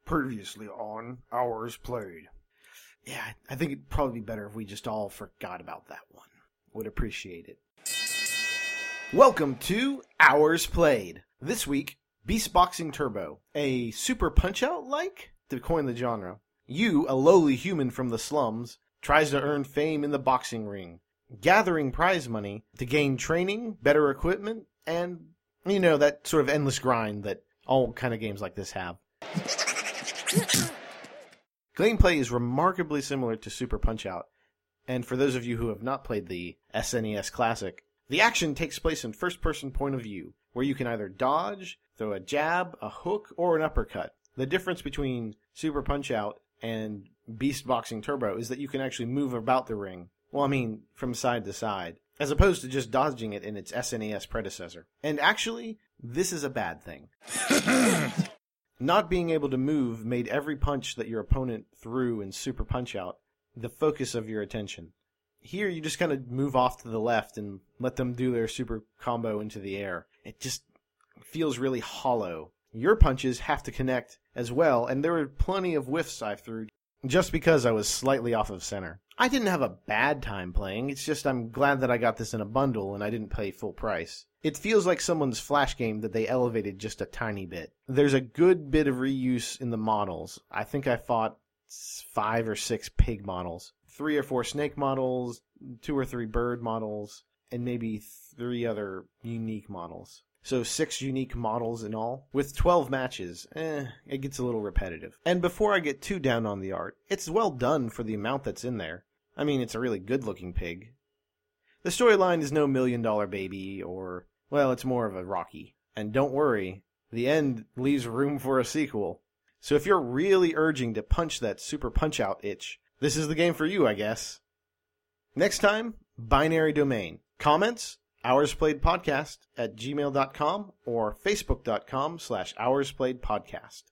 Previously on Hours Played. Yeah, I think it'd probably be better if we just all forgot about that one. Would appreciate it. Welcome to Hours Played. This week, Beast Boxing Turbo, a Super Punch-Out-like, to coin the genre. You, a lowly human from the slums, tries to earn fame in the boxing ring, gathering prize money to gain training, better equipment, and, you know, that sort of endless grind that all kind of games like this have. Gameplay is remarkably similar to Super Punch-Out, and for those of you who have not played the SNES Classic, the action takes place in first-person point of view, where you can either dodge, throw a jab, a hook, or an uppercut. The difference between Super Punch-Out and Beast Boxing Turbo is that you can actually move about the ring, from side to side, as opposed to just dodging it in its SNES predecessor. And actually, this is a bad thing. Not being able to move made every punch that your opponent threw in Super Punch-Out the focus of your attention. Here, you just kind of move off to the left and let them do their super combo into the air. It just feels really hollow. Your punches have to connect as well, and there were plenty of whiffs I threw just because I was slightly off of center. I didn't have a bad time playing, it's just I'm glad that I got this in a bundle and I didn't pay full price. It feels like someone's Flash game that they elevated just a tiny bit. There's a good bit of reuse in the models. I think I fought 5 or 6 pig models, 3 or 4 snake models, 2 or 3 bird models, and maybe 3 other unique models. So 6 unique models in all. With 12 matches, it gets a little repetitive. And before I get too down on the art, it's well done for the amount that's in there. I mean, it's a really good-looking pig. The storyline is no $1 Million Baby or, well, it's more of a Rocky. And don't worry, the end leaves room for a sequel. So if you're really urging to punch that Super Punch-Out itch, this is the game for you, I guess. Next time, Binary Domain. Comments? HoursPlayedPodcast@gmail.com or Facebook.com/HoursPlayedPodcast.